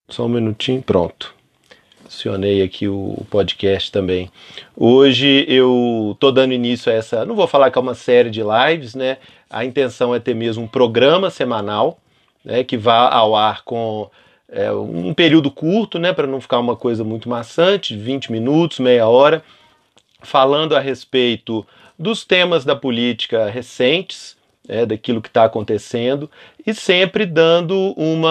Só um minutinho, pronto. Acionei aqui o podcast também. Hoje eu tô dando início a essa, não vou falar que é uma série de lives, né? A intenção é ter mesmo um programa semanal, né, que vá ao ar com um período curto, né, para não ficar uma coisa muito maçante, 20 minutos, meia hora, falando a respeito dos temas da política recentes, daquilo que está acontecendo, e sempre dando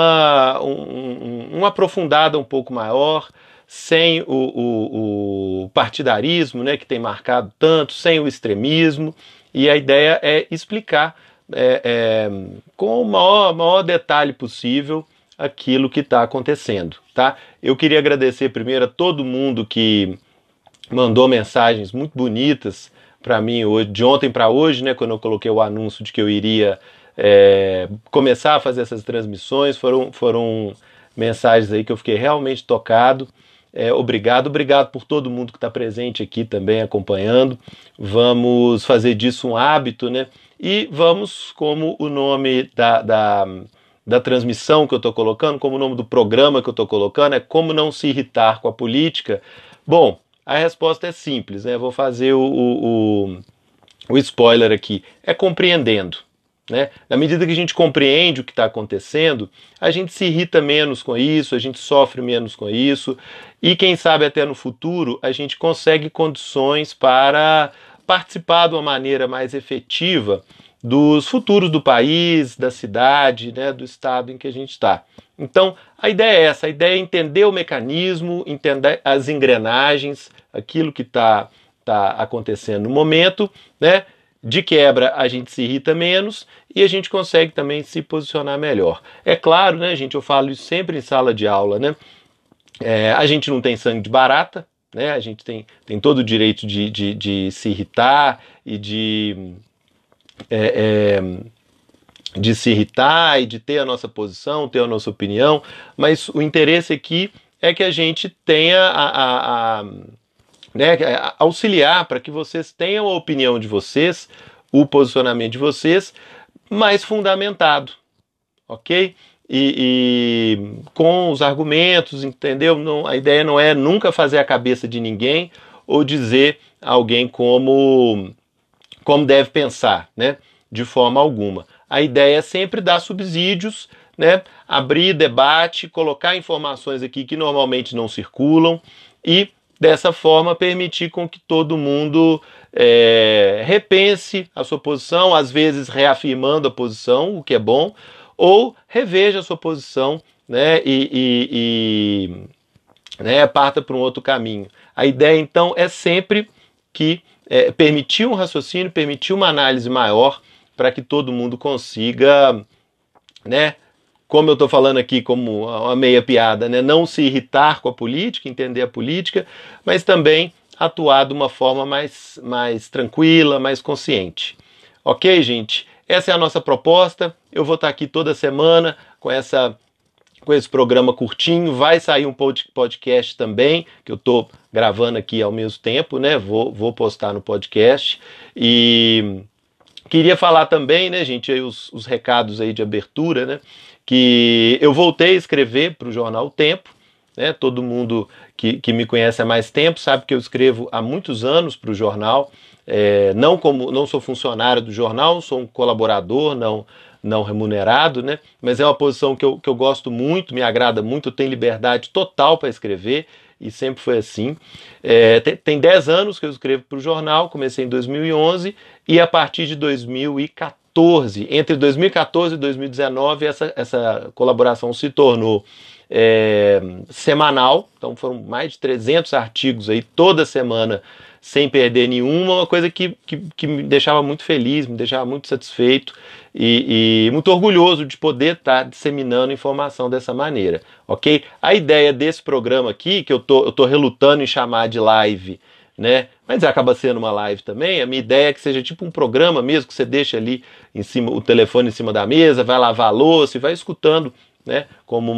uma aprofundada um pouco maior, sem o partidarismo, né, que tem marcado tanto, sem o extremismo, e a ideia é explicar com o maior detalhe possível aquilo que está acontecendo, tá? Eu queria agradecer primeiro a todo mundo que mandou mensagens muito bonitas para mim hoje, de ontem para hoje, né, quando eu coloquei o anúncio de que eu iria começar a fazer essas transmissões. Foram mensagens aí que eu fiquei realmente tocado. Obrigado por todo mundo que está presente aqui também acompanhando. Vamos fazer disso um hábito, né? E vamos, como o nome da transmissão que eu estou colocando, como o nome do programa que eu estou colocando, é Como Não Se Irritar com a Política. Bom, a resposta é simples, né? Vou fazer o spoiler aqui. É compreendendo. Né? Na medida que a gente compreende o que está acontecendo, a gente se irrita menos com isso, a gente sofre menos com isso, e quem sabe até no futuro a gente consegue condições para participar de uma maneira mais efetiva dos futuros do país, da cidade, né, do estado em que a gente está. Então, a ideia é essa, a ideia é entender o mecanismo, entender as engrenagens, aquilo que está acontecendo no momento, né? De quebra, a gente se irrita menos e a gente consegue também se posicionar melhor. É claro, né, gente, eu falo isso sempre em sala de aula, né? A gente não tem sangue de barata, né? A gente tem todo o direito de se irritar e de se irritar e de ter a nossa posição, ter a nossa opinião, mas o interesse aqui é que a gente tenha auxiliar para que vocês tenham a opinião de vocês, o posicionamento de vocês, mais fundamentado, ok? E com os argumentos, entendeu? Não, a ideia não é nunca fazer a cabeça de ninguém ou dizer a alguém como deve pensar, né? De forma alguma. A ideia é sempre dar subsídios, né? Abrir debate, colocar informações aqui que normalmente não circulam e dessa forma permitir com que todo mundo repense a sua posição, às vezes reafirmando a posição, o que é bom, ou reveja a sua posição, né, né, parta para um outro caminho. A ideia então é sempre que permitir um raciocínio, permitir uma análise maior para que todo mundo consiga, né, como eu estou falando aqui como uma meia piada, né, não se irritar com a política, entender a política, mas também atuar de uma forma mais tranquila, mais consciente. Ok, gente? Essa é a nossa proposta. Eu vou estar aqui toda semana com esse programa curtinho. Vai sair um podcast também, que eu estou gravando aqui ao mesmo tempo, né? Vou postar no podcast. E queria falar também, né, gente, aí os recados aí de abertura, né? Que eu voltei a escrever para o jornal O Tempo, né? Todo mundo que me conhece há mais tempo sabe que eu escrevo há muitos anos para o jornal, não sou funcionário do jornal, sou um colaborador não remunerado, né? Mas é uma posição que eu gosto muito, me agrada muito, eu tenho liberdade total para escrever e sempre foi assim. Tem 10 anos que eu escrevo para o jornal, comecei em 2011 e a partir de 2014, entre 2014 e 2019, essa colaboração se tornou semanal, então foram mais de 300 artigos aí toda semana, sem perder nenhuma, uma coisa que me deixava muito feliz, me deixava muito satisfeito e muito orgulhoso de poder estar disseminando informação dessa maneira, ok? A ideia desse programa aqui, que eu tô relutando em chamar de live, né? Mas acaba sendo uma live também. A minha ideia é que seja tipo um programa mesmo, que você deixa ali em cima, o telefone em cima da mesa, vai lavar a louça e vai escutando, né? Como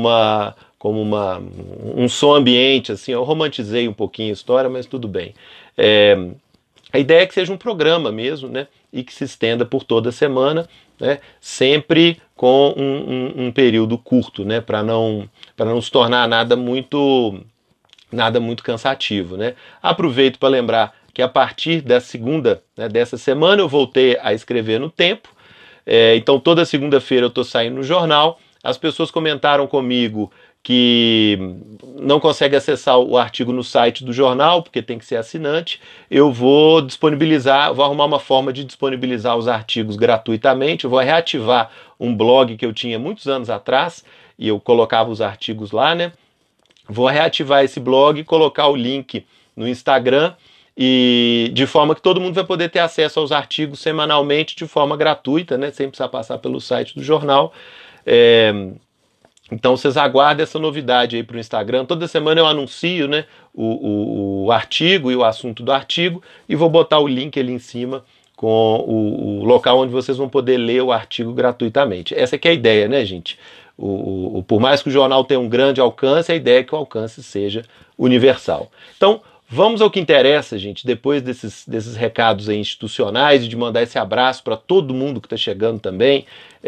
um som ambiente, assim. Eu romantizei um pouquinho a história, mas tudo bem. A ideia é que seja um programa mesmo, né? E que se estenda por toda a semana, né? Sempre com um período curto, né? Para não se tornar nada muito cansativo, né? Aproveito para lembrar que a partir da segunda, né, dessa semana, eu voltei a escrever no Tempo. Então toda segunda-feira eu estou saindo no jornal. As pessoas comentaram comigo que não consegue acessar o artigo no site do jornal, porque tem que ser assinante. Eu vou disponibilizar, vou arrumar uma forma de disponibilizar os artigos gratuitamente. Eu vou reativar um blog que eu tinha muitos anos atrás, e eu colocava os artigos lá, né? Vou reativar esse blog, colocar o link no Instagram, e de forma que todo mundo vai poder ter acesso aos artigos semanalmente de forma gratuita, né? Sem precisar passar pelo site do jornal. Então vocês aguardem essa novidade aí para o Instagram. Toda semana eu anuncio, né, o artigo e o assunto do artigo, e vou botar o link ali em cima com o local onde vocês vão poder ler o artigo gratuitamente. Essa que é a ideia, né, gente? Por mais que o jornal tenha um grande alcance, a ideia é que o alcance seja universal. Então, vamos ao que interessa, gente, depois desses recados aí institucionais e de mandar esse abraço para todo mundo que está chegando também.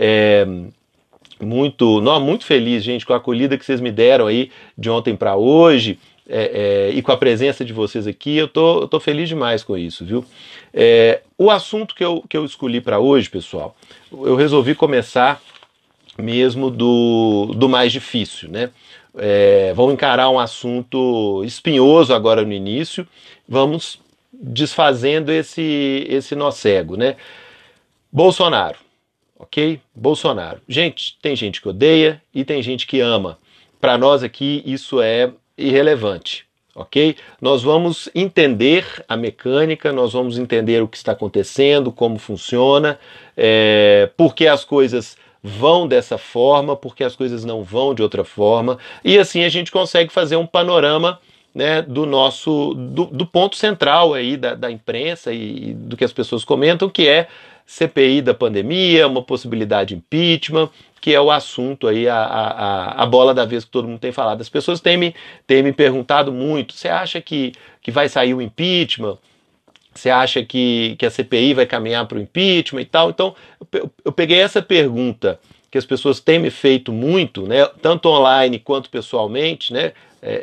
Muito feliz, gente, com a acolhida que vocês me deram aí de ontem para hoje, e com a presença de vocês aqui. Eu tô feliz demais com isso, viu? O assunto que eu escolhi para hoje, pessoal, eu resolvi começar mesmo do mais difícil, né? Vamos encarar um assunto espinhoso agora no início, vamos desfazendo esse nó cego, né? Bolsonaro. Ok? Bolsonaro. Gente, tem gente que odeia e tem gente que ama. Para nós aqui isso é irrelevante, ok? Nós vamos entender a mecânica, nós vamos entender o que está acontecendo, como funciona, por que as coisas vão dessa forma, por que as coisas não vão de outra forma, e assim a gente consegue fazer um panorama, né, do ponto central aí da imprensa e do que as pessoas comentam, que é CPI da pandemia, uma possibilidade de impeachment, que é o assunto aí, a bola da vez que todo mundo tem falado. As pessoas têm me perguntado muito: você acha que vai sair o impeachment? Você acha que a CPI vai caminhar para o impeachment e tal? Então, eu peguei essa pergunta que as pessoas têm me feito muito, né, tanto online quanto pessoalmente, né,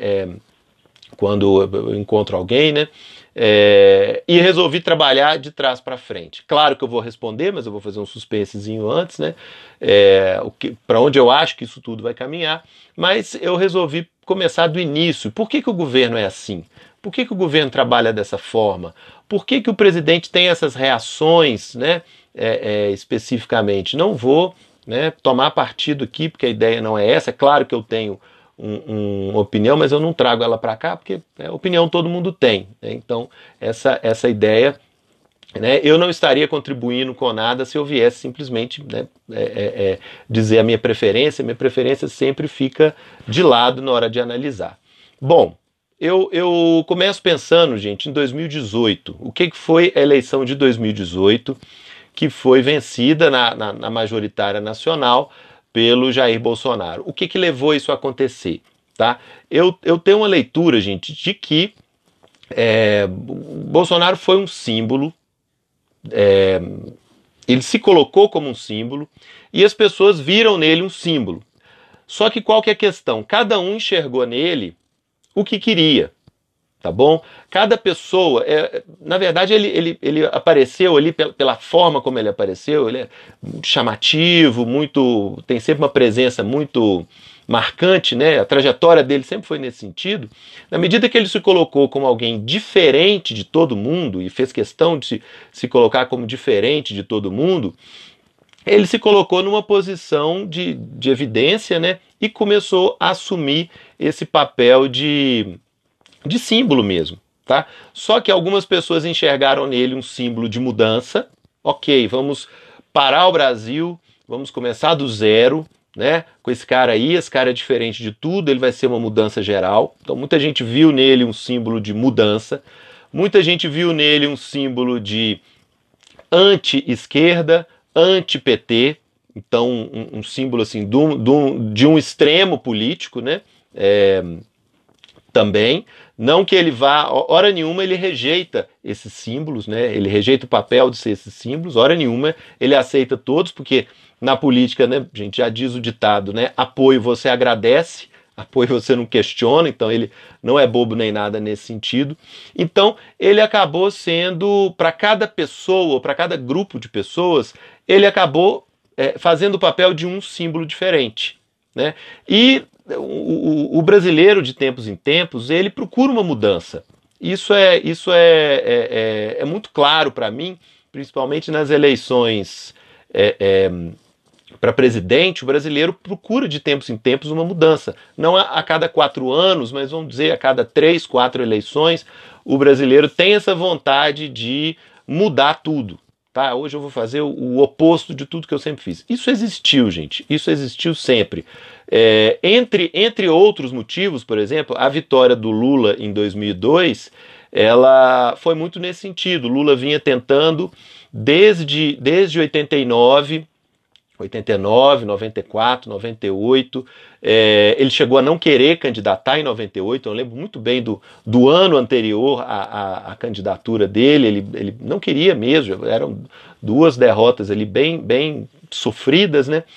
quando eu encontro alguém, né, e resolvi trabalhar de trás para frente. Claro que eu vou responder, mas eu vou fazer um suspensezinho antes, né, para onde eu acho que isso tudo vai caminhar, mas eu resolvi começar do início. Por que o governo é assim? Por que o governo trabalha dessa forma? Por que o presidente tem essas reações, né, especificamente? Não vou, né, tomar partido aqui, porque a ideia não é essa. É claro que eu tenho uma opinião, mas eu não trago ela para cá, porque opinião todo mundo tem, né? Então, essa ideia, né, eu não estaria contribuindo com nada se eu viesse simplesmente, né, dizer a minha preferência. Minha preferência sempre fica de lado na hora de analisar. Bom, eu começo pensando, gente, em 2018. O que foi a eleição de 2018, que foi vencida na majoritária nacional pelo Jair Bolsonaro? O que levou isso a acontecer? Tá? Eu tenho uma leitura, gente, de que Bolsonaro foi um símbolo, ele se colocou como um símbolo e as pessoas viram nele um símbolo. Só que qual que é a questão? Cada um enxergou nele o que queria, tá bom? Cada pessoa, na verdade, ele apareceu ali pela forma como ele apareceu. Ele é chamativo, tem sempre uma presença muito marcante, né? A trajetória dele sempre foi nesse sentido. Na medida que ele se colocou como alguém diferente de todo mundo e fez questão de se colocar como diferente de todo mundo, ele se colocou numa posição de evidência, né? E começou a assumir esse papel de símbolo mesmo, tá? Só que algumas pessoas enxergaram nele um símbolo de mudança. Ok, vamos parar o Brasil, vamos começar do zero, né? Com esse cara aí, esse cara é diferente de tudo, ele vai ser uma mudança geral. Então muita gente viu nele um símbolo de mudança, muita gente viu nele um símbolo de anti-esquerda, anti-PT, então um símbolo assim de um extremo político, né? Também, não que ele vá, hora nenhuma ele rejeita esses símbolos, né? Ele rejeita o papel de ser esses símbolos, hora nenhuma ele aceita todos, porque na política, né, gente, já diz o ditado, né? Apoio você agradece, apoio você não questiona, então ele não é bobo nem nada nesse sentido. Então ele acabou sendo, para cada pessoa, para cada grupo de pessoas, ele acabou fazendo o papel de um símbolo diferente, né? E o brasileiro, de tempos em tempos, ele procura uma mudança. Isso é muito claro para mim, principalmente nas eleições para presidente. O brasileiro procura de tempos em tempos uma mudança. Não a cada 4 anos, mas vamos dizer a cada 3, 4 eleições, o brasileiro tem essa vontade de mudar tudo. Tá? Hoje eu vou fazer o oposto de tudo que eu sempre fiz. Isso existiu, gente. Isso existiu sempre. Entre outros motivos, por exemplo, a vitória do Lula em 2002, ela foi muito nesse sentido. Lula vinha tentando desde 89, 94, 98, ele chegou a não querer candidatar em 98, eu lembro muito bem do ano anterior à candidatura dele, ele não queria mesmo, eram 2 derrotas ali bem sofridas, né?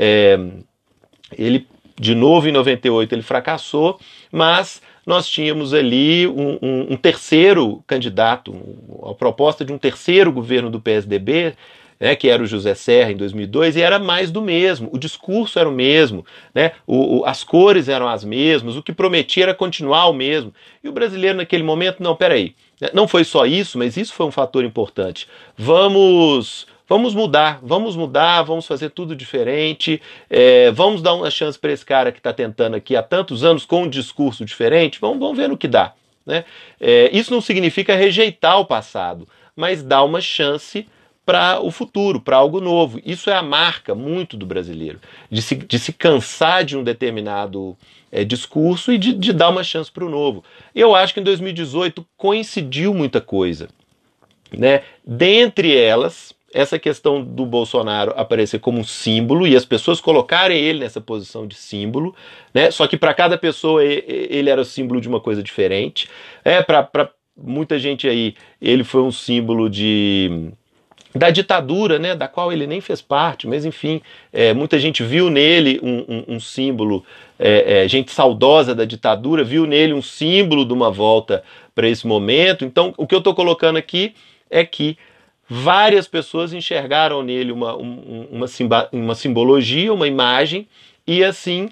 Ele, de novo em 98, ele fracassou, mas nós tínhamos ali um terceiro candidato, a proposta de um terceiro governo do PSDB, que era o José Serra em 2002, e era mais do mesmo, o discurso era o mesmo, né? As cores eram as mesmas, o que prometia era continuar o mesmo. E o brasileiro naquele momento, não, peraí, não foi só isso, mas isso foi um fator importante. Vamos mudar, vamos fazer tudo diferente, vamos dar uma chance para esse cara que está tentando aqui há tantos anos com um discurso diferente, vamos ver no que dá, né? Isso não significa rejeitar o passado, mas dar uma chance para o futuro, para algo novo. Isso é a marca muito do brasileiro, de se cansar de um determinado discurso e de dar uma chance para o novo. Eu acho que em 2018 coincidiu muita coisa, né? Dentre elas, essa questão do Bolsonaro aparecer como um símbolo e as pessoas colocarem ele nessa posição de símbolo, né? Só que para cada pessoa ele era o símbolo de uma coisa diferente. Para muita gente aí, ele foi um símbolo da ditadura, né, da qual ele nem fez parte, mas enfim, muita gente viu nele um símbolo, gente saudosa da ditadura, viu nele um símbolo de uma volta para esse momento. Então, o que eu estou colocando aqui é que várias pessoas enxergaram nele uma simbologia, uma imagem, e assim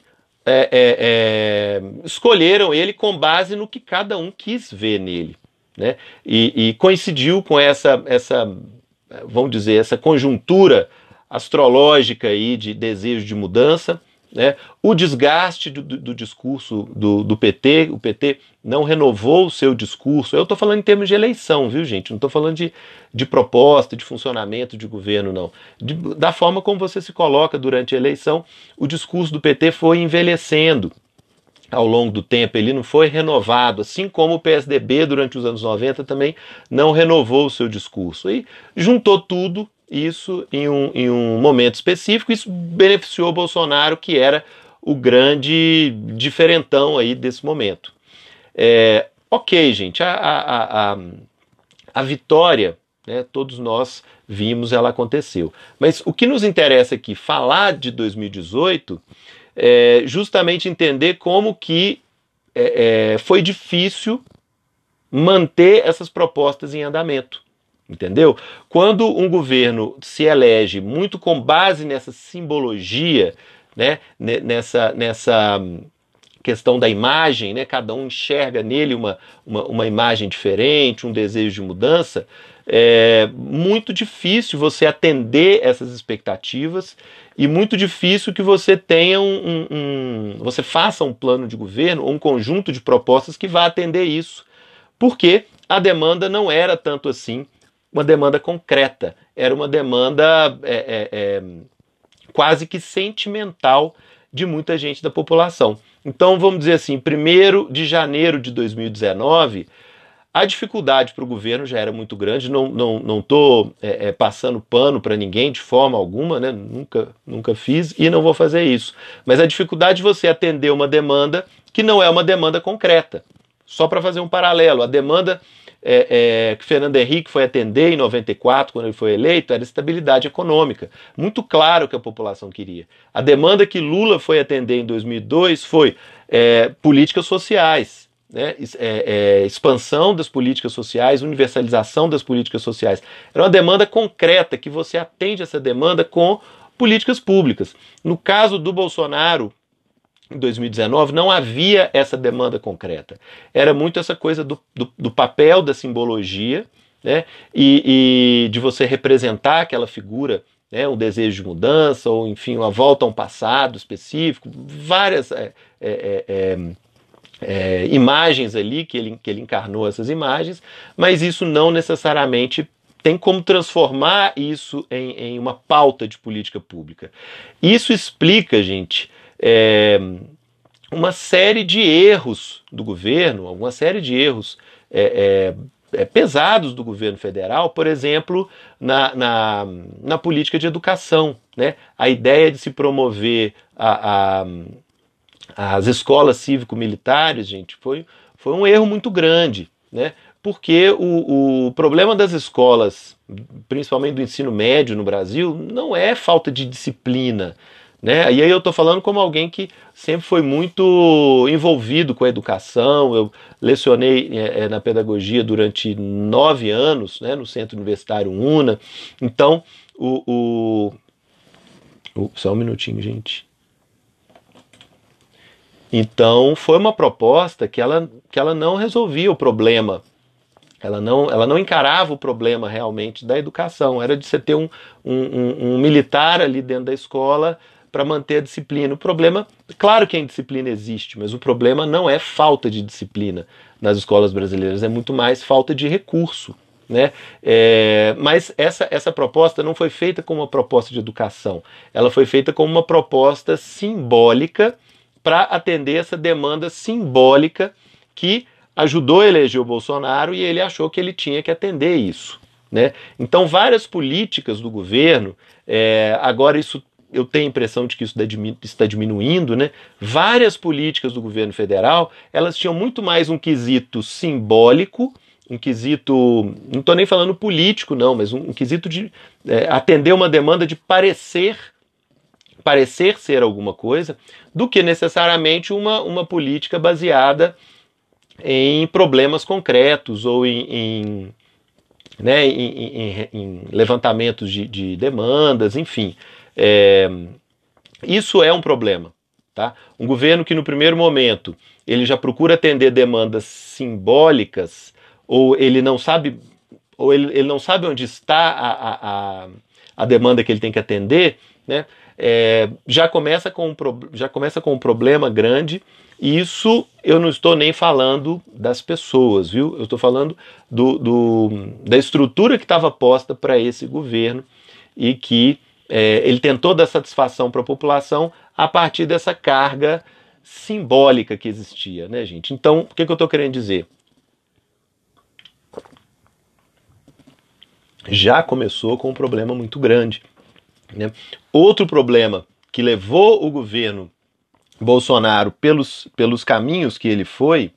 escolheram ele com base no que cada um quis ver nele, né? E coincidiu com essa vamos dizer, essa conjuntura astrológica aí de desejo de mudança, né? O desgaste do discurso do PT, o PT não renovou o seu discurso. Eu estou falando em termos de eleição, viu, gente? Não estou falando de proposta, de funcionamento de governo, não. Da forma como você se coloca durante a eleição, o discurso do PT foi envelhecendo ao longo do tempo, ele não foi renovado, assim como o PSDB durante os anos 90 também não renovou o seu discurso. E juntou tudo isso em um momento específico. Isso beneficiou o Bolsonaro, que era o grande diferentão aí desse momento. Ok, gente, a vitória, né, todos nós vimos, ela aconteceu. Mas o que nos interessa aqui, falar de 2018, justamente entender como que foi difícil manter essas propostas em andamento, entendeu? Quando um governo se elege muito com base nessa simbologia, né, nessa questão da imagem, né, cada um enxerga nele uma imagem diferente, um desejo de mudança, é muito difícil você atender essas expectativas e muito difícil que você tenha você faça um plano de governo ou um conjunto de propostas que vá atender isso, porque a demanda não era tanto assim uma demanda concreta, era uma demanda quase que sentimental de muita gente da população. Então, vamos dizer assim, 1º de janeiro de 2019, a dificuldade para o governo já era muito grande. Não estou passando pano para ninguém de forma alguma, né? Nunca fiz e não vou fazer isso. Mas a dificuldade de você atender uma demanda que não é uma demanda concreta. Só para fazer um paralelo, a demanda que Fernando Henrique foi atender em 94, quando ele foi eleito, era estabilidade econômica. Muito claro que a população queria. A demanda que Lula foi atender em 2002 foi políticas sociais, né? Expansão das políticas sociais, universalização das políticas sociais. Era uma demanda concreta, que você atende essa demanda com políticas públicas. No caso do Bolsonaro, em 2019, não havia essa demanda concreta. Era muito essa coisa do papel da simbologia, né, e de você representar aquela figura, né, um desejo de mudança, ou enfim, uma volta a um passado específico, várias imagens ali que ele encarnou essas imagens, mas isso não necessariamente tem como transformar isso em uma pauta de política pública. Isso explica, gente, uma série de erros do governo, alguma série de erros pesados do governo federal, por exemplo, na política de educação, né? A ideia de se promover as escolas cívico-militares, gente, foi um erro muito grande, né? Porque o problema das escolas, principalmente do ensino médio no Brasil, não é falta de disciplina, né? E aí eu estou falando como alguém que sempre foi muito envolvido com a educação. Eu lecionei na pedagogia durante 9 anos, né, no Centro Universitário UNA. Então, só um minutinho, gente. Então, foi uma proposta que ela não resolvia o problema. Ela não encarava o problema realmente da educação. Era de você ter um militar ali dentro da escola para manter a disciplina. O problema, claro que a indisciplina existe, mas o problema não é falta de disciplina nas escolas brasileiras, é muito mais falta de recurso, né? Mas essa proposta não foi feita como uma proposta de educação, ela foi feita como uma proposta simbólica para atender essa demanda simbólica que ajudou a eleger o Bolsonaro, e ele achou que ele tinha que atender isso, né? Então, várias políticas do governo, agora isso eu tenho a impressão de que isso está diminuindo, né? Várias políticas do governo federal, elas tinham muito mais um quesito simbólico, um quesito, não estou nem falando político não, mas um quesito de atender uma demanda de parecer ser alguma coisa, do que necessariamente uma política baseada em problemas concretos ou em levantamentos de demandas, enfim. Isso é um problema, tá? Um governo que no primeiro momento ele já procura atender demandas simbólicas, ou ele não sabe onde está a demanda que ele tem que atender, né? Já começa com um problema grande. E isso eu não estou nem falando das pessoas, viu? Eu estou falando da estrutura que estava posta para esse governo, e que ele tentou dar satisfação para a população a partir dessa carga simbólica que existia, né, gente? Então, o que eu estou querendo dizer? Já começou com um problema muito grande, né? Outro problema que levou o governo Bolsonaro pelos caminhos que ele foi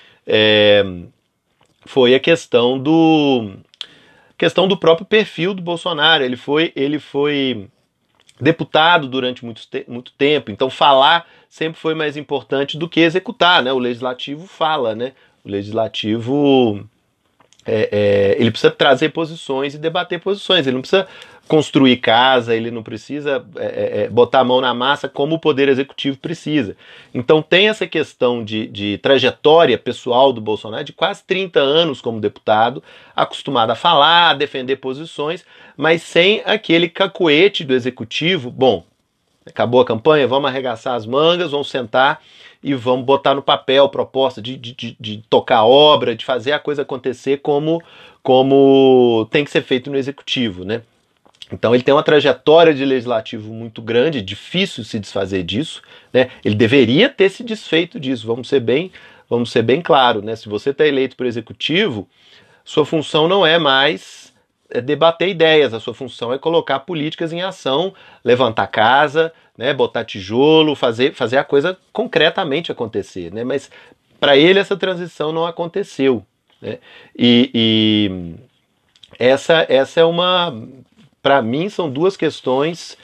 a questão do próprio perfil do Bolsonaro. Ele foi deputado durante muito tempo, então falar sempre foi mais importante do que executar, né? O legislativo fala, né? O legislativo ele precisa trazer posições e debater posições, ele não precisa construir casa, ele não precisa botar a mão na massa como o Poder Executivo precisa. Então tem essa questão de trajetória pessoal do Bolsonaro, de quase 30 anos como deputado, acostumado a falar, a defender posições, mas sem aquele cacuete do Executivo. Bom, acabou a campanha, vamos arregaçar as mangas, vamos sentar e vamos botar no papel proposta de tocar obra, de fazer a coisa acontecer como tem que ser feito no Executivo, né? Então ele tem uma trajetória de legislativo muito grande, difícil se desfazer disso, né? Ele deveria ter se desfeito disso, vamos ser bem claros, né? Se você está eleito para o Executivo, sua função não é mais debater ideias, a sua função é colocar políticas em ação, levantar casa, né? Botar tijolo, fazer a coisa concretamente acontecer, né? Mas para ele essa transição não aconteceu, né? E essa é uma, para mim, são duas questões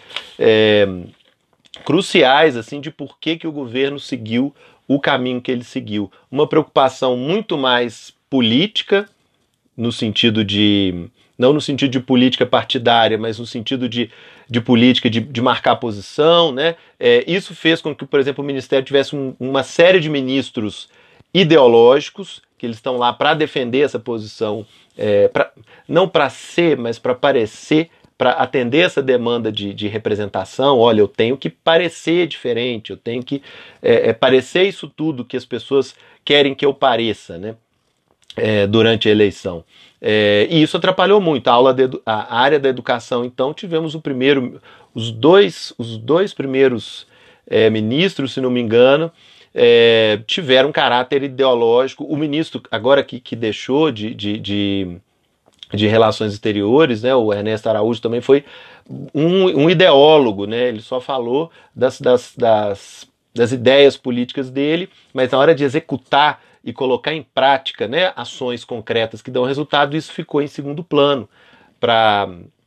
cruciais assim de por que o governo seguiu o caminho que ele seguiu. Uma preocupação muito mais política, no sentido de, não no sentido de política partidária, mas no sentido de política, de marcar posição, né? Isso fez com que, por exemplo, o Ministério tivesse uma série de ministros ideológicos, que eles estão lá para defender essa posição, não para ser, mas para parecer, para atender essa demanda de representação. Olha, eu tenho que parecer diferente, eu tenho que parecer isso tudo que as pessoas querem que eu pareça, né? Durante a eleição. E isso atrapalhou muito a área da educação. Então tivemos os dois primeiros ministros, se não me engano, tiveram um caráter ideológico. O ministro, agora que deixou de Relações Exteriores, né, o Ernesto Araújo, também foi um ideólogo, né? Ele só falou das ideias políticas dele, mas na hora de executar e colocar em prática, né, ações concretas que dão resultado, isso ficou em segundo plano para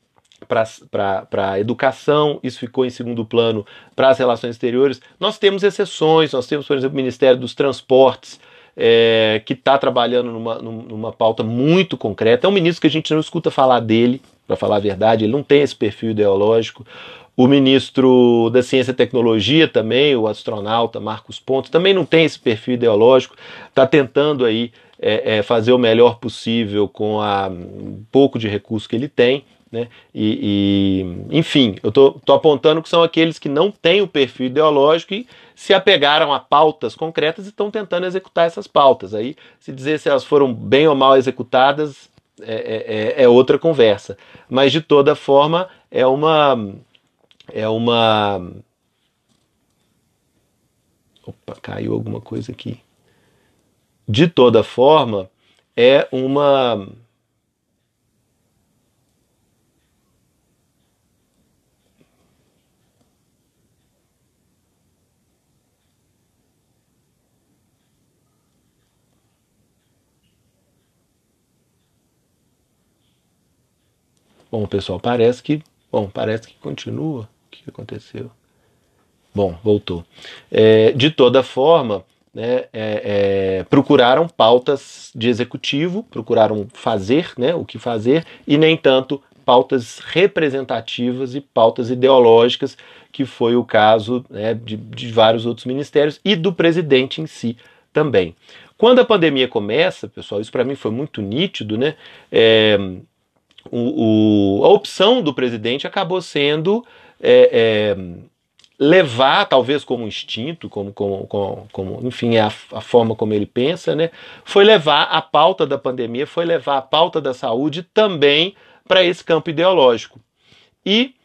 a educação, isso ficou em segundo plano para as relações exteriores. Nós temos exceções, nós temos, por exemplo, o Ministério dos Transportes, que está trabalhando numa pauta muito concreta. É um ministro que a gente não escuta falar dele, para falar a verdade, ele não tem esse perfil ideológico. O ministro da Ciência e Tecnologia também, o astronauta Marcos Pontes, também não tem esse perfil ideológico, está tentando aí fazer o melhor possível com um pouco de recurso que ele tem, né? Enfim, eu tô apontando que são aqueles que não têm o perfil ideológico e se apegaram a pautas concretas e estão tentando executar essas pautas. Aí, se dizer se elas foram bem ou mal executadas, é outra conversa. Mas, de toda forma, é uma... Opa, caiu alguma coisa aqui. De toda forma, é uma... Bom, pessoal, parece que continua. O que aconteceu? Bom, voltou. De toda forma, né, procuraram pautas de executivo, procuraram fazer, né, o que fazer, e nem tanto pautas representativas e pautas ideológicas, que foi o caso, né, de vários outros ministérios e do presidente em si também. Quando a pandemia começa, pessoal, isso para mim foi muito nítido, né? A opção do presidente acabou sendo levar, talvez como instinto, como enfim, a forma como ele pensa, né? Foi levar a pauta da pandemia, foi levar a pauta da saúde também para esse campo ideológico. E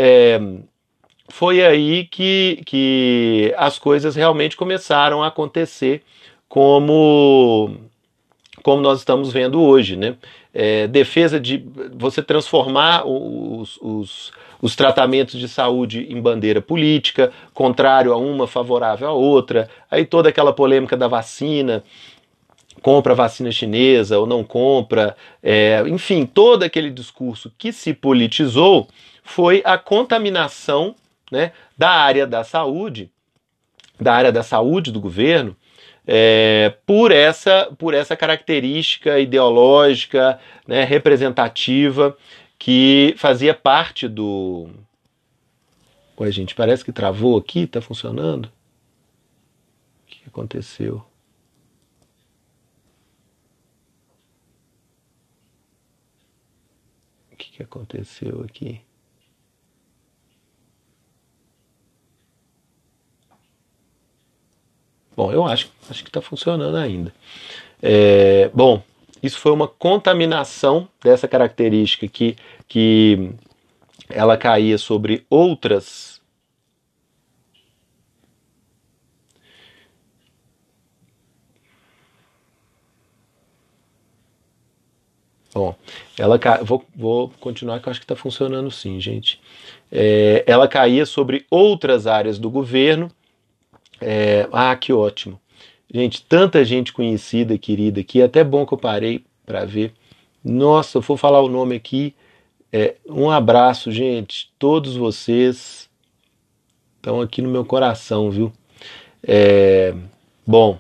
foi aí que as coisas realmente começaram a acontecer como nós estamos vendo hoje, né? Defesa de você transformar os tratamentos de saúde em bandeira política, contrário a uma, favorável a outra, aí toda aquela polêmica da vacina, compra a vacina chinesa ou não compra, enfim, todo aquele discurso que se politizou foi a contaminação, né, da área da saúde do governo, por essa característica ideológica, né, representativa, que fazia parte do... Ué, gente, parece que travou aqui, tá funcionando? O que aconteceu? O que aconteceu aqui? Bom, eu acho que está funcionando ainda. Bom, isso foi uma contaminação dessa característica que ela caía sobre outras. Bom, vou continuar, que eu acho que está funcionando sim, gente. Ela caía sobre outras áreas do governo. Que ótimo. Gente, tanta gente conhecida, querida aqui, é até bom que eu parei para ver. Nossa, eu vou falar o nome aqui. Um abraço, gente. Todos vocês estão aqui no meu coração, viu? Bom,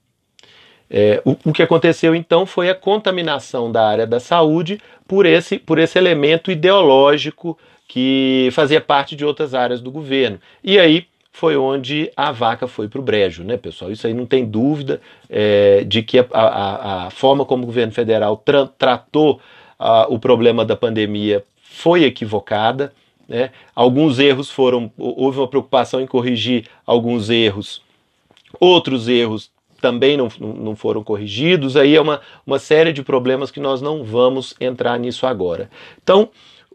o que aconteceu então foi a contaminação da área da saúde por esse elemento ideológico que fazia parte de outras áreas do governo. E aí foi onde a vaca foi para o brejo, né, pessoal? Isso aí não tem dúvida de que a forma como o governo federal tratou o problema da pandemia foi equivocada, né? Alguns erros houve uma preocupação em corrigir alguns erros, outros erros também não foram corrigidos, aí é uma série de problemas que nós não vamos entrar nisso agora. Então,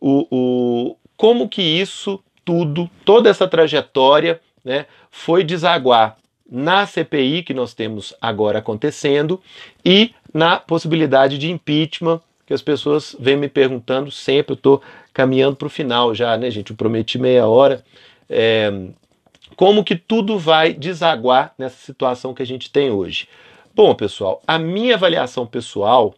como que isso tudo, toda essa trajetória, né, foi desaguar na CPI que nós temos agora acontecendo e na possibilidade de impeachment, que as pessoas vêm me perguntando sempre, eu estou caminhando para o final já, né, gente? Eu prometi meia hora. Como que tudo vai desaguar nessa situação que a gente tem hoje? Bom, pessoal, a minha avaliação pessoal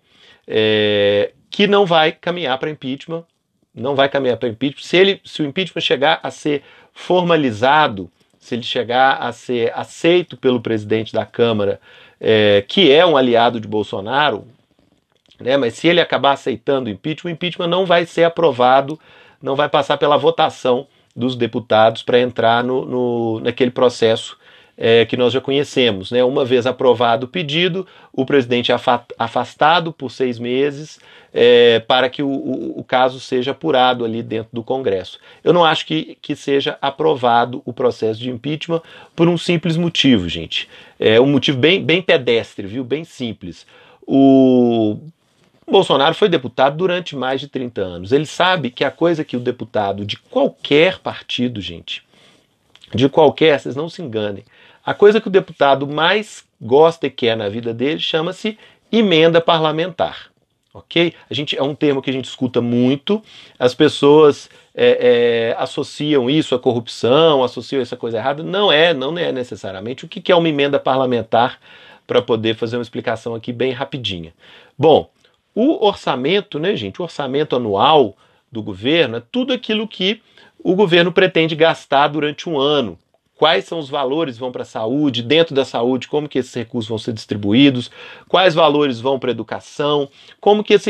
é que não vai caminhar para impeachment, não vai caminhar para impeachment. Se o impeachment chegar a ser formalizado, se ele chegar a ser aceito pelo presidente da Câmara, que é um aliado de Bolsonaro, né, mas se ele acabar aceitando o impeachment não vai ser aprovado, não vai passar pela votação dos deputados para entrar naquele processo que nós já conhecemos, né? Uma vez aprovado o pedido, o presidente é afastado por 6 meses para que o caso seja apurado ali dentro do Congresso. Eu não acho que seja aprovado o processo de impeachment por um simples motivo, gente. Um motivo bem pedestre, viu? Bem simples. O Bolsonaro foi deputado durante mais de 30 anos. Ele sabe que a coisa que o deputado de qualquer partido, gente, de qualquer, vocês não se enganem, a coisa que o deputado mais gosta e quer na vida dele chama-se emenda parlamentar. Ok? É um termo que a gente escuta muito, as pessoas associam isso à corrupção, associam essa coisa errada. Não é necessariamente. O que é uma emenda parlamentar, para poder fazer uma explicação aqui bem rapidinha? Bom, o orçamento, né, gente? O orçamento anual do governo é tudo aquilo que o governo pretende gastar durante um ano. Quais são os valores que vão para a saúde, dentro da saúde, como que esses recursos vão ser distribuídos, quais valores vão para a educação, como que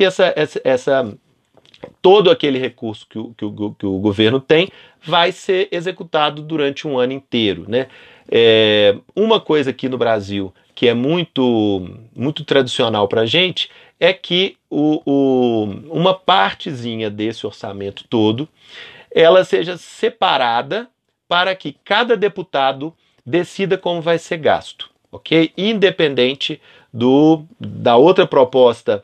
todo aquele recurso que o governo tem vai ser executado durante um ano inteiro, né? Uma coisa aqui no Brasil que é muito tradicional para a gente é que uma partezinha desse orçamento todo ela seja separada para que cada deputado decida como vai ser gasto, ok? Independente da outra proposta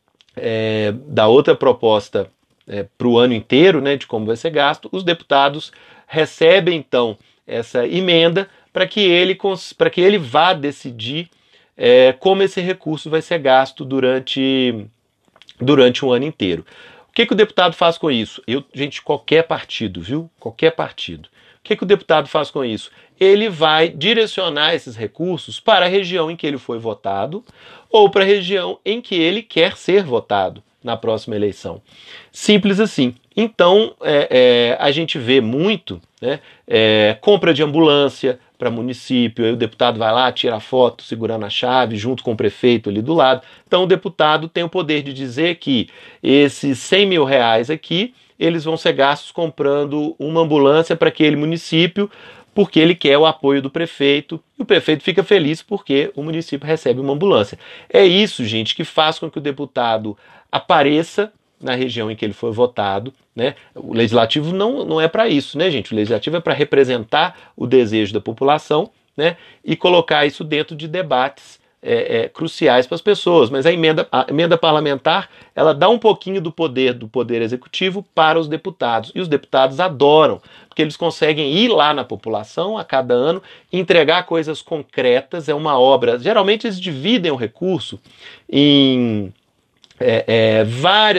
para o ano inteiro, né, de como vai ser gasto, os deputados recebem então essa emenda para que ele vá decidir como esse recurso vai ser gasto durante um ano inteiro. O que o deputado faz com isso? Gente, qualquer partido, viu? Qualquer partido. O que o deputado faz com isso? Ele vai direcionar esses recursos para a região em que ele foi votado ou para a região em que ele quer ser votado na próxima eleição. Simples assim. Então, a gente vê muito, né, compra de ambulância para município, aí o deputado vai lá, tira a foto segurando a chave, junto com o prefeito ali do lado. Então o deputado tem o poder de dizer que esses 100 mil reais aqui, eles vão ser gastos comprando uma ambulância para aquele município, porque ele quer o apoio do prefeito, e o prefeito fica feliz porque o município recebe uma ambulância. É isso, gente, que faz com que o deputado apareça na região em que ele foi votado, né? O legislativo não é para isso, né, gente? O legislativo é para representar o desejo da população, né? E colocar isso dentro de debates cruciais para as pessoas. Mas a emenda parlamentar, ela dá um pouquinho do poder executivo para os deputados. E os deputados adoram, porque eles conseguem ir lá na população a cada ano, entregar coisas concretas, é uma obra. Geralmente eles dividem o recurso em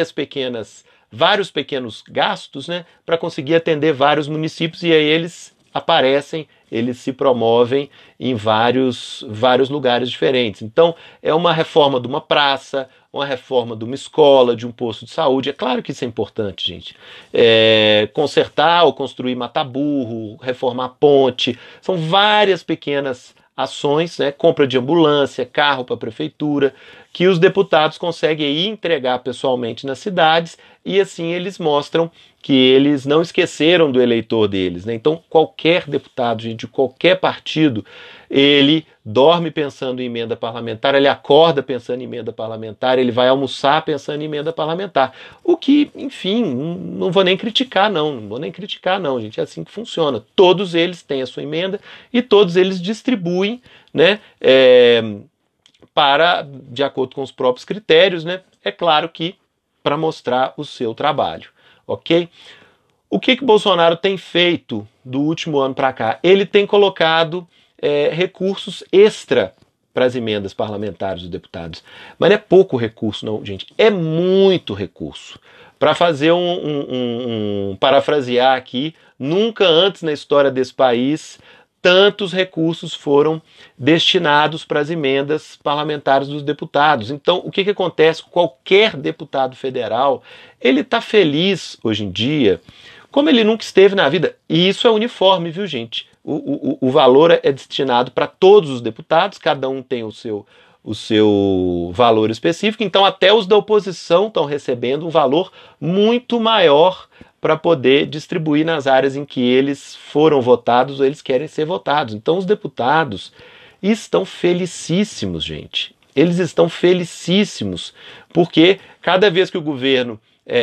vários pequenos gastos, né, para conseguir atender vários municípios, e aí eles aparecem, eles se promovem em vários lugares diferentes. Então, é uma reforma de uma praça, uma reforma de uma escola, de um posto de saúde. É claro que isso é importante, gente. Consertar ou construir mata-burro, reformar ponte, são várias pequenas ações, né? Compra de ambulância, carro para a prefeitura, que os deputados conseguem aí entregar pessoalmente nas cidades, e assim eles mostram que eles não esqueceram do eleitor deles, né? Então qualquer deputado, gente, de qualquer partido, ele dorme pensando em emenda parlamentar, ele acorda pensando em emenda parlamentar, ele vai almoçar pensando em emenda parlamentar. O que, enfim, não vou nem criticar não, gente, é assim que funciona. Todos eles têm a sua emenda e todos eles distribuem, né, de acordo com os próprios critérios, né? É claro que para mostrar o seu trabalho, ok? O que Bolsonaro tem feito do último ano para cá? Ele tem colocado recursos extra para as emendas parlamentares dos deputados. Mas não é pouco recurso, não, gente. É muito recurso. Para fazer parafrasear aqui, nunca antes na história desse país tantos recursos foram destinados para as emendas parlamentares dos deputados. Então, o que acontece? Qualquer deputado federal, ele está feliz hoje em dia, como ele nunca esteve na vida. E isso é uniforme, viu, gente? O valor é destinado para todos os deputados, cada um tem o seu valor específico, então até os da oposição estão recebendo um valor muito maior para poder distribuir nas áreas em que eles foram votados ou eles querem ser votados. Então os deputados estão felicíssimos, gente. Eles estão felicíssimos, porque cada vez que o governo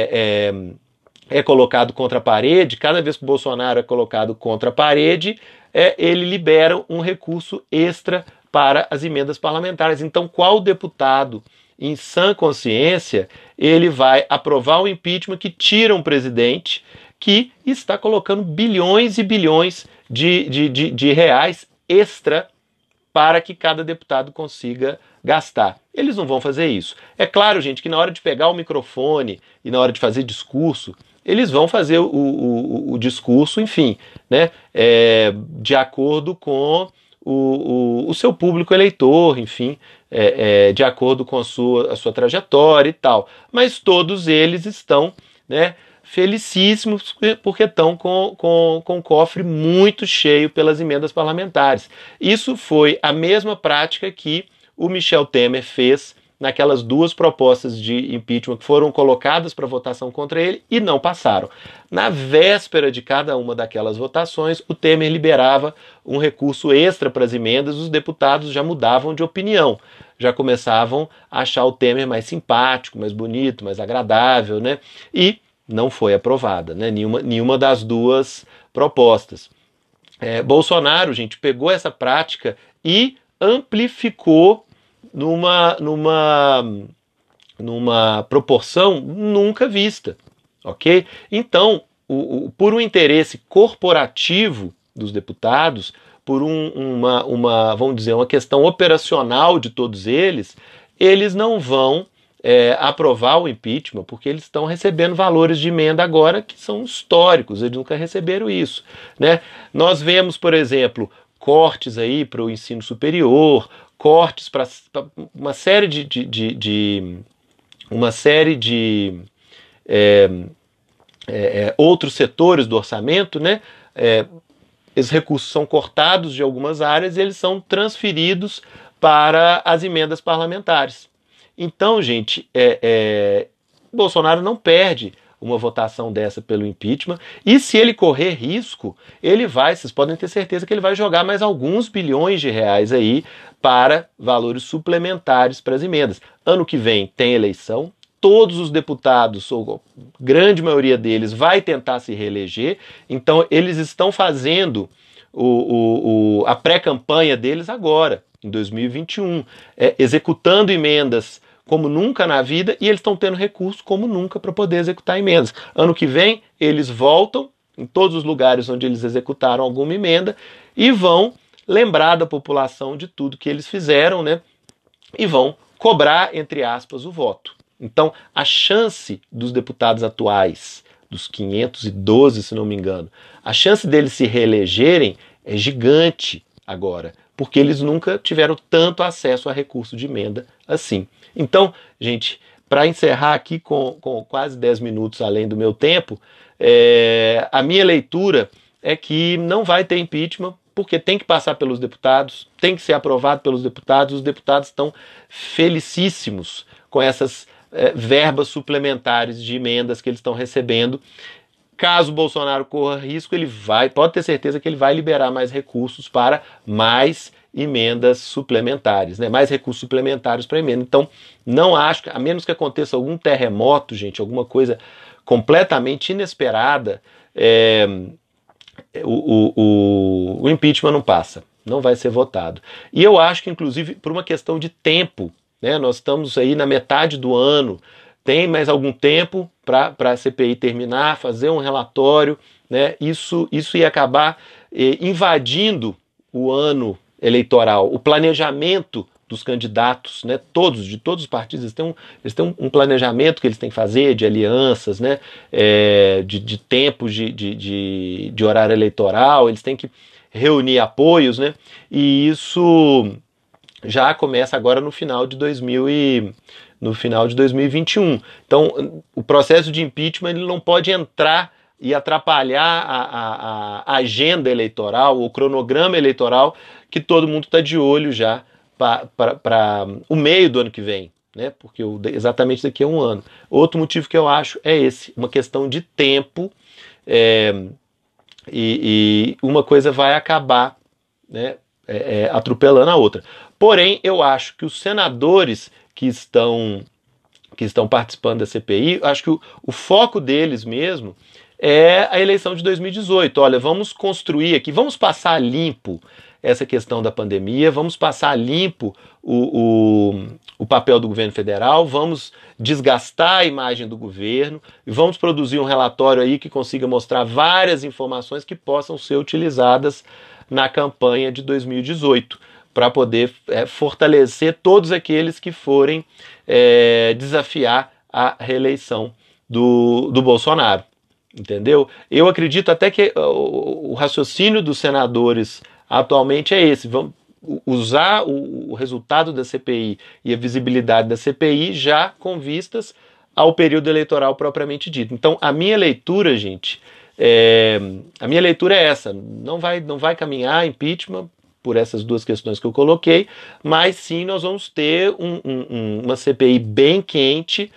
é colocado contra a parede, cada vez que o Bolsonaro é colocado contra a parede, ele libera um recurso extra para as emendas parlamentares. Então, qual deputado, em sã consciência, ele vai aprovar o impeachment que tira um presidente que está colocando bilhões e bilhões de reais extra para que cada deputado consiga gastar? Eles não vão fazer isso. É claro, gente, que na hora de pegar o microfone e na hora de fazer discurso, eles vão fazer o discurso, enfim, né, de acordo com o seu público eleitor, enfim, de acordo com a sua trajetória e tal. Mas todos eles estão, né, felicíssimos porque estão com o cofre muito cheio pelas emendas parlamentares. Isso foi a mesma prática que o Michel Temer fez naquelas duas propostas de impeachment que foram colocadas para votação contra ele e não passaram. Na véspera de cada uma daquelas votações, o Temer liberava um recurso extra para as emendas, os deputados já mudavam de opinião, já começavam a achar o Temer mais simpático, mais bonito, mais agradável, né? E não foi aprovada, né? Nenhuma das duas propostas. Bolsonaro, gente, pegou essa prática e amplificou numa proporção nunca vista, ok? Então, por um interesse corporativo dos deputados, por vamos dizer, uma questão operacional de todos eles não vão aprovar o impeachment, porque eles estão recebendo valores de emenda agora que são históricos, eles nunca receberam isso, né? Nós vemos, por exemplo, cortes aí para o ensino superior, cortes para uma série de outros setores do orçamento, né? Esses recursos são cortados de algumas áreas e eles são transferidos para as emendas parlamentares. Então, gente, Bolsonaro não perde uma votação dessa pelo impeachment, e se ele correr risco, vocês podem ter certeza que ele vai jogar mais alguns bilhões de reais aí para valores suplementares para as emendas. Ano que vem tem eleição, todos os deputados, ou grande maioria deles, vai tentar se reeleger, então eles estão fazendo a pré-campanha deles agora, em 2021, executando emendas como nunca na vida, e eles estão tendo recursos como nunca para poder executar emendas. Ano que vem, eles voltam em todos os lugares onde eles executaram alguma emenda e vão lembrar da população de tudo que eles fizeram, né? E vão cobrar, entre aspas, o voto. Então, a chance dos deputados atuais dos 512, se não me engano. A chance deles se reelegerem é gigante agora, porque eles nunca tiveram tanto acesso a recurso de emenda assim. Então, gente, para encerrar aqui com quase 10 minutos além do meu tempo, a minha leitura é que não vai ter impeachment, porque tem que passar pelos deputados, tem que ser aprovado pelos deputados, os deputados estão felicíssimos com essas verbas suplementares de emendas que eles estão recebendo. Caso o Bolsonaro corra risco, pode ter certeza que ele vai liberar mais recursos para mais emendas suplementares, né? Mais recursos suplementares para emenda. Então, não acho, a menos que aconteça algum terremoto, gente, alguma coisa completamente inesperada, o impeachment não passa, não vai ser votado. E eu acho que, inclusive, por uma questão de tempo, né? Nós estamos aí na metade do ano, tem mais algum tempo para a CPI terminar, fazer um relatório, né? Isso ia acabar invadindo o ano eleitoral, o planejamento dos candidatos, né? De todos os partidos, eles têm um planejamento que eles têm que fazer, de alianças, né? De tempos de horário eleitoral, eles têm que reunir apoios, né? E isso já começa agora no final de 2021. Então, o processo de impeachment ele não pode entrar e atrapalhar a agenda eleitoral, o cronograma eleitoral, que todo mundo está de olho já para o meio do ano que vem, né? Porque exatamente daqui a um ano. Outro motivo que eu acho é esse, uma questão de tempo, e uma coisa vai acabar, né, atropelando a outra. Porém, eu acho que os senadores que estão participando da CPI, acho que o foco deles mesmo é a eleição de 2018. Olha, vamos construir aqui, vamos passar limpo essa questão da pandemia, vamos passar limpo o papel do governo federal, vamos desgastar a imagem do governo e vamos produzir um relatório aí que consiga mostrar várias informações que possam ser utilizadas na campanha de 2018, para poder fortalecer todos aqueles que forem desafiar a reeleição do Bolsonaro. Entendeu? Eu acredito até que o raciocínio dos senadores atualmente é esse: vamos usar o resultado da CPI e a visibilidade da CPI já com vistas ao período eleitoral propriamente dito. Então, a minha leitura, gente, é essa: não vai caminhar impeachment por essas duas questões que eu coloquei, mas sim nós vamos ter uma CPI bem quente,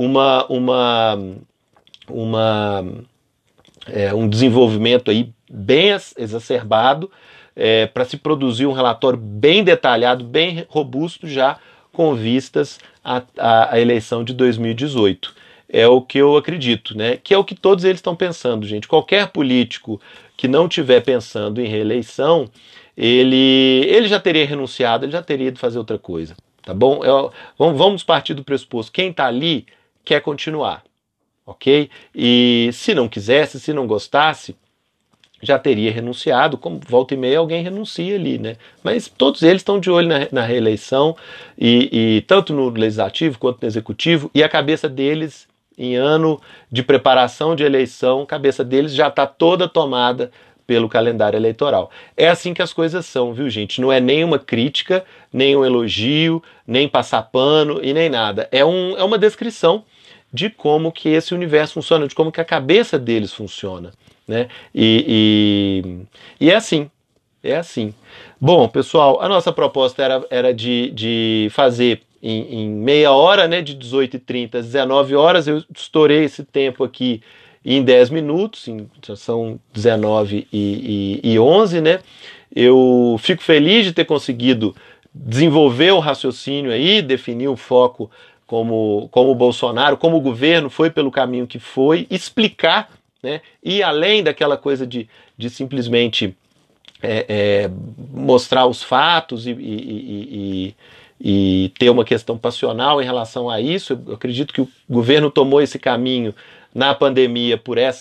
um desenvolvimento aí bem exacerbado, para se produzir um relatório bem detalhado, bem robusto, já com vistas à eleição de 2018. É o que eu acredito, né? Que é o que todos eles estão pensando, gente. Qualquer político que não estiver pensando em reeleição, ele já teria renunciado, ele já teria ido fazer outra coisa, tá bom? Vamos partir do pressuposto: quem está ali quer continuar, ok? E se não quisesse, se não gostasse, já teria renunciado, como volta e meia alguém renuncia ali, né? Mas todos eles estão de olho na reeleição, e tanto no legislativo quanto no executivo, e a cabeça deles, em ano de preparação de eleição, a cabeça deles já está toda tomada pelo calendário eleitoral. É assim que as coisas são, viu, gente? Não é nem uma crítica, nem um elogio, nem passar pano e nem nada. É uma descrição de como que esse universo funciona, de como que a cabeça deles funciona, né? E é assim, é assim. Bom, pessoal, a nossa proposta era de fazer em meia hora, né, de 18h30 às 19 horas. Eu estourei esse tempo aqui em 10 minutos, já são 19h11, né? Eu fico feliz de ter conseguido desenvolver o raciocínio aí, definir o foco como o Bolsonaro, como o governo foi pelo caminho que foi, explicar, né? E além daquela coisa de simplesmente mostrar os fatos e ter uma questão passional em relação a isso. Eu acredito que o governo tomou esse caminho na pandemia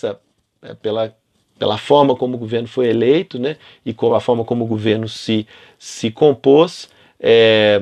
pela forma como o governo foi eleito, né? E a forma como o governo se compôs,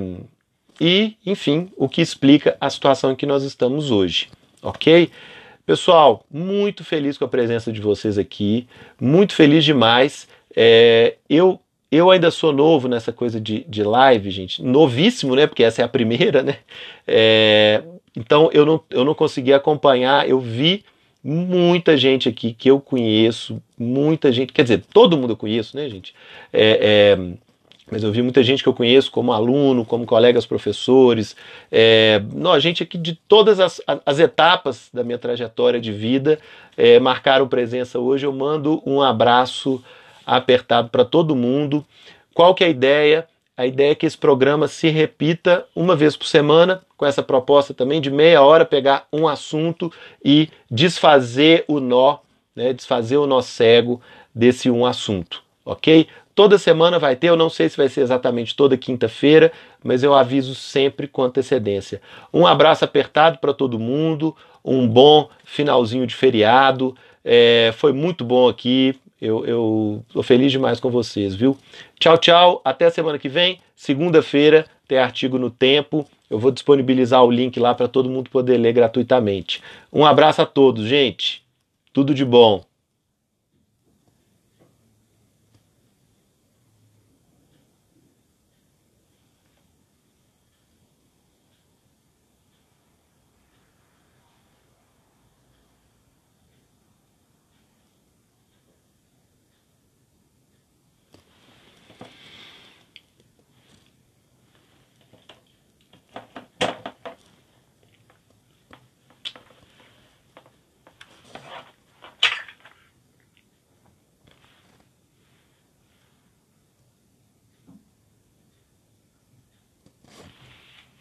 e, enfim, o que explica a situação em que nós estamos hoje, ok? Pessoal, muito feliz com a presença de vocês aqui, muito feliz demais. Eu ainda sou novo nessa coisa de live, gente, novíssimo, né? Porque essa é a primeira, né? Então eu não consegui acompanhar, eu vi muita gente aqui que eu conheço, muita gente, quer dizer, todo mundo eu conheço, né, gente? Mas eu vi muita gente que eu conheço como aluno, como colegas professores, gente aqui de todas as etapas da minha trajetória de vida marcaram presença hoje. Eu mando um abraço apertado para todo mundo. Qual que é a ideia? A ideia é que esse programa se repita uma vez por semana, com essa proposta também de meia hora, pegar um assunto e desfazer o nó, né, desfazer o nó cego desse um assunto, ok? Toda semana vai ter, eu não sei se vai ser exatamente toda quinta-feira, mas eu aviso sempre com antecedência. Um abraço apertado para todo mundo, um bom finalzinho de feriado, foi muito bom aqui, eu tô feliz demais com vocês, viu? Tchau, tchau, até a semana que vem, segunda-feira tem artigo no Tempo, eu vou disponibilizar o link lá para todo mundo poder ler gratuitamente. Um abraço a todos, gente, tudo de bom.